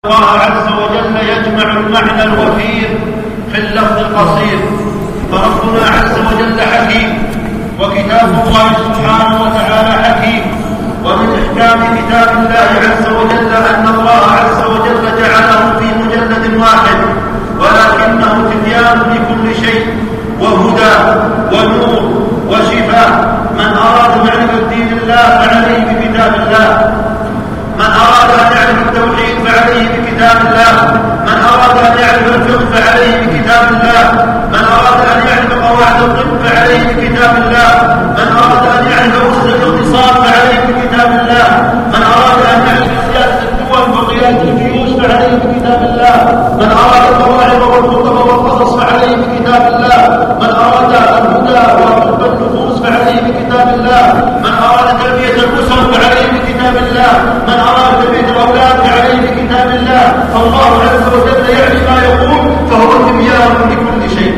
الله عز وجل يجمع المعنى الوفير في اللفظ القصير. فربنا عز وجل حكيم، وكتاب الله سبحانه وتعالى حكيم. ومن إحكام كتاب الله عز وجل أن الله عز وجل جعله في مجلد واحد، ولكنه تبيان لكل شيء وهدى ونور وشفاء. من أراد معرفة دين الله فعليه بكتاب الله، من أراد أن يعرف التوحيد فعليه بكتاب الله، من أراد أن يعرف الفقه فعليه بكتاب الله، من أراد أن يعرف قواعد الطب فعليه بكتاب الله، من أراد أن يعرف أسس الاقتصاد فعليه بكتاب الله، من أراد أن يعرف سياسة الدول وقيادة الجيوش فعليه بكتاب الله، من أراد المواعظ والخطب والقصص فعليه بكتاب الله، من أراد الهدى وحب النفوس فعليه بكتاب الله، من أراد تربية الأسر فعليه بكتاب الله، من أراد تربية الأولاد فعليه بكتاب الله. فالله عز وجل يعني ما يقول، فهو تبيان لكل شيء،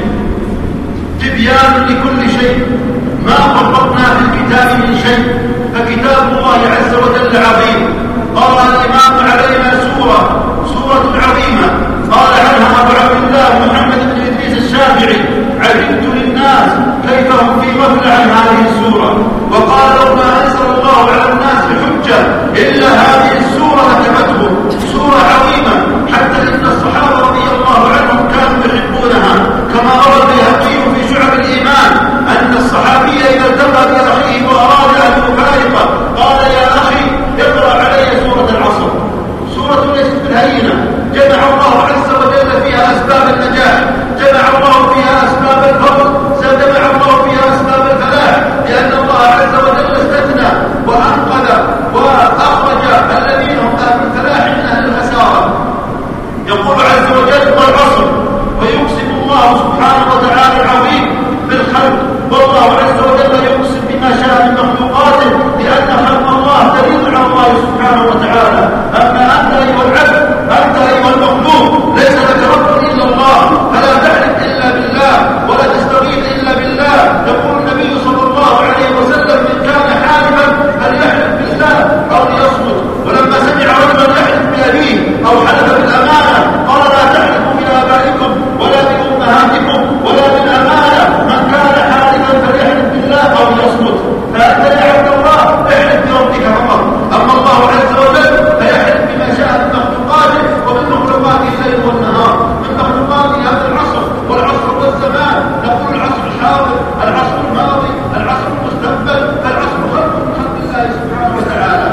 تبيان لكل شيء، ما فرطنا في الكتاب من شيء. فكتاب الله عز وجل عظيم. قال الإمام علينا سورة عظيمة، قال عنها أبو عبد الله محمد بن إدريس الشافعي: عجبت للناس كيف هم في غفلة عن هذه السورة. وقال: لو ما أنزل الله على الناس حجة إلا هذه السورة لكفتهم. سورة عظيمة حتى إن الصحابة رضي الله عنهم كانوا يحبونها، كما روى البيهقي في شعب الإيمان أن الصحابي إذا التقى بأخيه وأراد أن يفارقه قال: يا أخي اقرأ علي سورة العصر. سورة ليست بالهينة، جمع الله عز وجل فيها أسباب النجاح، جمع الله فيها أسباب الفضل، جمع الله فيها أسباب الفلاح، لأن الله عز وجل استثنى وأنقذ وأخرج الذين هم أهل الفلاح من أهل الخسارة. يقول عز وجل: والعصر. ويقسم الله سبحانه وتعالى العظيم بالخلق، والله عز وجل يقسم بما شاء من مخلوقاته، لأن خلق الله دليل على الله سبحانه وتعالى. أما أنت أيها العبد، أنت أيها المخلوق، ليس لك رب إلا الله، فلا تحلف إلا بالله ولا تستغيث إلا بالله. يقول النبي صلى الله عليه وسلم: من كان حالفا فليحلف بالله أو ليصمت. ولما سمع رجلا يحلف بأبيه أو حلف بالأمانة قال: لا تحلفوا بآبائكم ولا بأمهاتكم ولا بالأمانة، من كان حالفا فليحلف بالله أو ليصمت. فأنت يا عبد الله احلف بربك فقط. أما الله عز وجل فيحلف بما شاء من مخلوقاته، ومن مخلوقاته الليل والنهار، من مخلوقاته هذا العصر والعصر والزمان. نقول العصر الحاضر، العصر الماضي، العصر المستقبل، فالعصر خلق من خلق الله سبحانه وتعالى.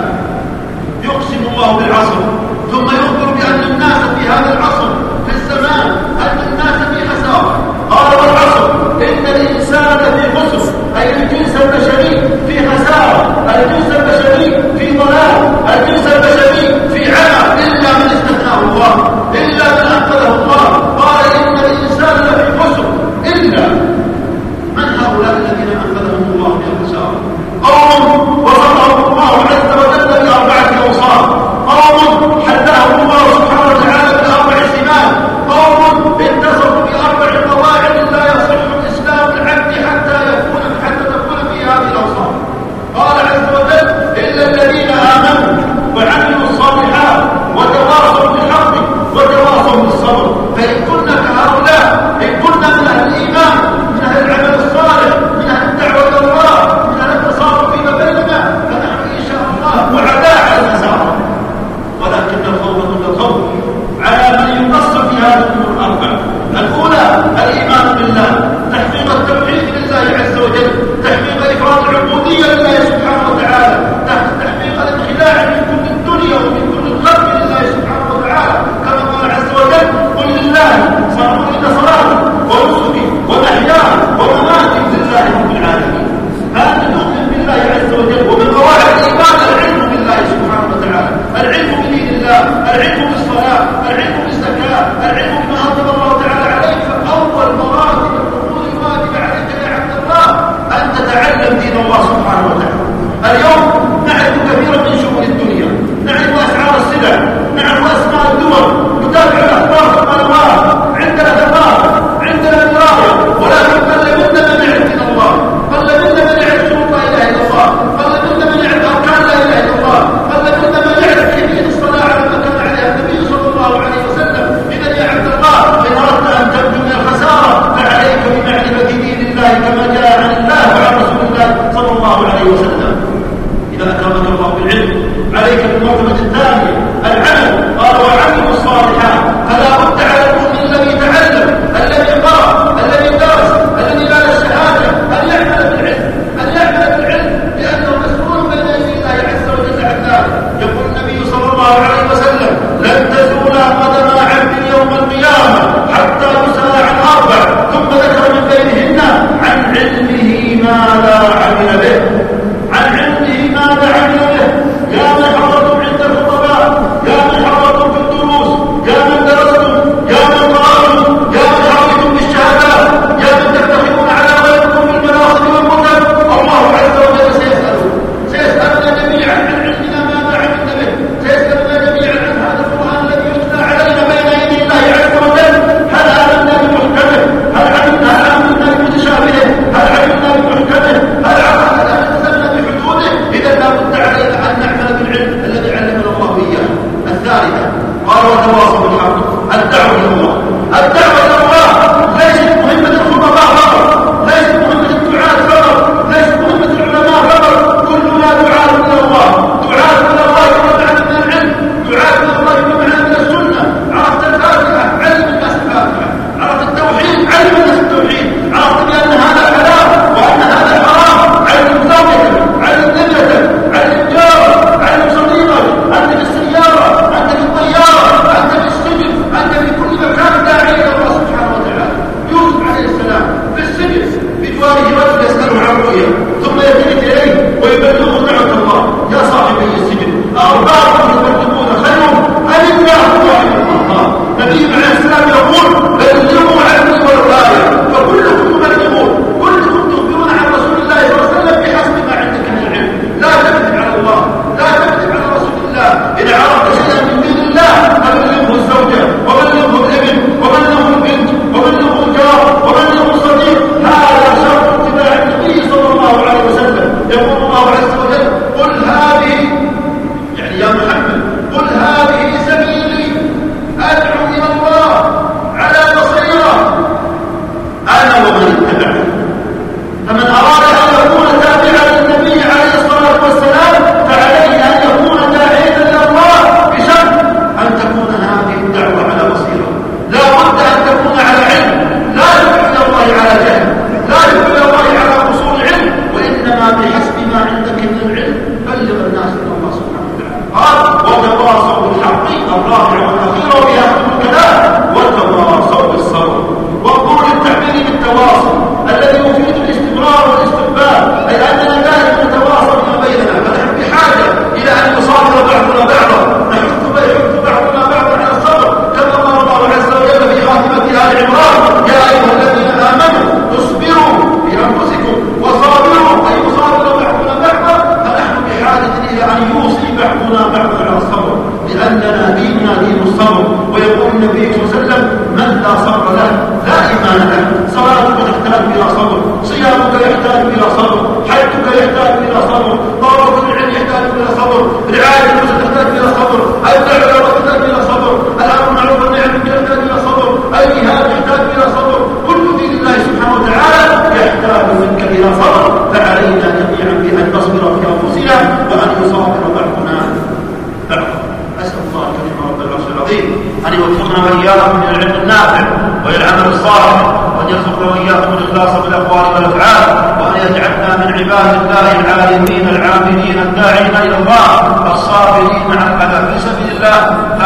يقسم الله بالعصر، ثم يخبر بأن الناس في هذا العصر في الزمان أن الناس في خسارة. قال: والعصر إن الإنسان لفي خسر، أي الجنس البشري في خسارة، الجنس البشري في ضلال، الجنس البشري في عمى، إلا من استثناه الله، إلا من أنقذه الله. قال: إن الإنسان لفي خسر إلا من هؤلاء الذين أنقذهم الله من الخسارة. قوم وصفهم الله عز وجل بأربعة أوصاف، قوم حداهم الله سبحانه وتعالى بأربع سمات، قوم اتصفوا بأربع قواعد لا يصح الإسلام العبد حتى تكون في هذه الأوصاف. قال عز وجل: إلا الذين آمنوا وعملوا الصالحات وتواصوا بالحق وتواصوا بالصبر. فإن كنا كهؤلاء، إن كنا من أهل الإيمان، من أهل العمل الصالح، من أهل الدعوة إلى الله، من أهل التصارف فيما بيننا، فنحن إن شاء الله وعداء على الخسارة. ولكن الخوف كل الخوف على من يقصر في هذه الأمور الأربع. الأولى الإيمان بالله، تحقيق التوحيد لله عز وجل، تحقيق إفراد العبودية لله سبحانه وتعالى، تحقيق الانخلاع من كل الدنيا ومن كل الخلق لله سبحانه وتعالى، كما قال عز وجل: قل لله إن صلاتي ونسكي ومحياي ومماتي لله رب العالمين. فأنت تؤمن بالله عز وجل. ومن قواعد الإيمان العلم بالله سبحانه وتعالى، العلم بدين الله، العلم بالصلاة، العلم بالزكاة، العلم بما أوجب الله تعالى عليك. فأول مراتب الحقوق الواجبة عليك يا عبد الله أن تتعلم دين الله سبحانه وتعالى. اليوم نعرف كثيرا من شؤون الدنيا، نعرف أسعار السلع، نعرف أسماء الدول، نتابع الأخبار في القنوات، عندنا ثقافة، عندنا دراية، ولكن قل منا من نعرف دين الله، قل منا من نعرف شروط لا إله إلا الله، قل منا من نعرف أركان لا إله إلا الله، قل منا من نعرف كيفية الصلاة على ما كان عليها النبي صلى الله قال وتواصوا بالحق. الدعوة إلى الله، الدعوة إلى الله ليست مهمة الخطباء فقط، ليست مهمة الدعاة فقط، ليست مهمة العلماء فقط. كلنا دعاة إلى الله، دعاة إلى الله بما معنى من العلم، دعاة إلى الله بما معنى من السنة. عرفت الفاتحة علم الناس الفاتحة، عرفت التوحيد علم الناس التوحيد، عرفت بأن هذا حلال وأن هذا حرام، علم زوجتك، علم ابنتك، علم جارك، علم صديقك، أنت في السيارة، أنت في الطيارة، أنت في السجن، أنت في كل مكان داعي إلى الله سبحانه وتعالى. يوسف عليه السلام في السجن بجواره رجل يسأله عن رؤيا ثم يلتفت إليه ويبلغه دعوة الله. يا صاحبي السجن أرباب متقدمون خير أم الله رحمه الله. نبي عليه السلام يقول بلغوا عني ولو آية، فكلكم تبلغون، كلكم تخبرون عن رسول الله صلى الله عليه وسلم بحسب ما عندك من العلم. لا تكذب على الله، لا تكذب على رسول الله. إذا عرفت شيئا من دين الله فبلغه الزوجة وبلغه الابن وبلغه البنت وبلغه الجار وبلغه الصديق. هذا شرط اتباع النبي صلى الله عليه وسلم. يقول الله عز وجل قل هذه، يعني يا محمد قل هذه سبيلي أدعو إلى الله على بصيرة أنا ومن اتبعني. فمن أراد أن يكون تابعا للنبي عليه الصلاة والسلام فعليه أن يكون داعيا إلى الله بشرط أن تكون هذه الدعوة على بصيرة. لا بد أن تكون على علم، لا يدعو إلى الله على جهل، لا يدعو إلى الله على وصول علم، وإنما بحسب ما عندك من العلم بلغ الناس إلى الله سبحانه وتعالى. قال وتواصوا بالحق الرابع والأخير وبها كل كلام وتواصوا بالصبر. وانظروا للتعبير بالتواصل الذي يفيد الاستمرار والاستقبال، أي أننا دائما نتواصل ما بيننا، فنحن بحاجة إلى أن يصابر بعضنا بعضا، نحث بعضنا بعضا على الصبر كما قال الله عز وجل في خاتمة آل عمران يا أيها الذين آمنوا اصبروا بأنفسكم وصابروا، أي يصابر بعضنا بعضا. فنحن بحاجة إلى أن يوصي بعضنا بعضا على الصبر، لأننا ديننا دين الصبر. ويقول النبي صلى الله عليه وسلم من لا صبر له لا إيمان له. صلاتك تحتاج إلى صبر، صيامك يحتاج إلى صبر، حجك يحتاج إلى صبر، طلبك العلم يحتاج إلى صبر، رعاية النفس تحتاج إلى صبر، الدعوة تحتاج إلى صبر، الأمر بالمعروف والنهي عن المنكر يحتاج إلى صبر، الجهاد يحتاج إلى صبر. كل دين الله سبحانه وتعالى يحتاج منك إلى صبر. فعلينا جميعا بأن نصبر في أنفسنا وأن يصابر بعضنا بعضا. أسأل الله الكريم رب العرش العظيم أن يوفقنا وإياكم من العلم النافع وللعمل الصالح، وأن يرزقنا وإياكم الإخلاص بالأقوال والأفعال، وأن يجعلنا من عباد الله العالمين العاملين الداعين إلى الله الصابرين على في سبيل الله